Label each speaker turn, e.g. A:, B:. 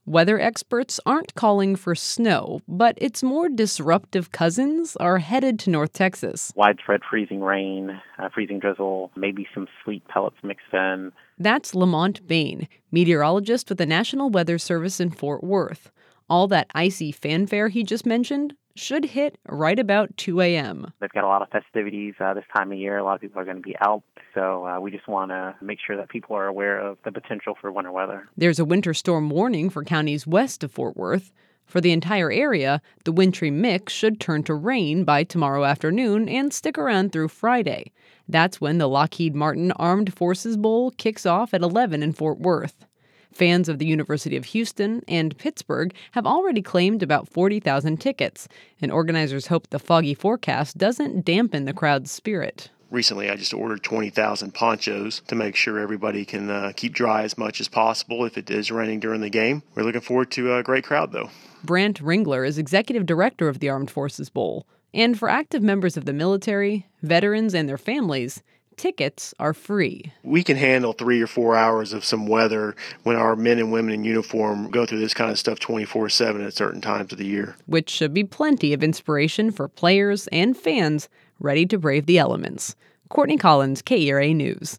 A: Weather experts aren't calling for snow, but its more disruptive cousins are headed to North Texas.
B: Widespread freezing rain, freezing drizzle, maybe some sleet pellets mixed in.
A: That's Lamont Bain, meteorologist with the National Weather Service in Fort Worth. All that icy fanfare he just mentioned should hit right about 2 a.m.
B: They've got a lot of festivities this time of year. A lot of people are going to be out, so we just want to make sure that people are aware of the potential for winter weather.
A: There's a winter storm warning for counties west of Fort Worth. For the entire area, the wintry mix should turn to rain by tomorrow afternoon and stick around through Friday. That's when the Lockheed Martin Armed Forces Bowl kicks off at 11 in Fort Worth. Fans of the University of Houston and Pittsburgh have already claimed about 40,000 tickets, and organizers hope the foggy forecast doesn't dampen the crowd's spirit.
C: Recently, I just ordered 20,000 ponchos to make sure everybody can keep dry as much as possible if it is raining during the game. We're looking forward to a great crowd, though.
A: Brant Ringler is executive director of the Armed Forces Bowl. And for active members of the military, veterans, and their families, tickets are free.
C: We can handle 3 or 4 hours of some weather when our men and women in uniform go through this kind of stuff 24/7 at certain times of the year.
A: Which should be plenty of inspiration for players and fans ready to brave the elements. Courtney Collins, KERA News.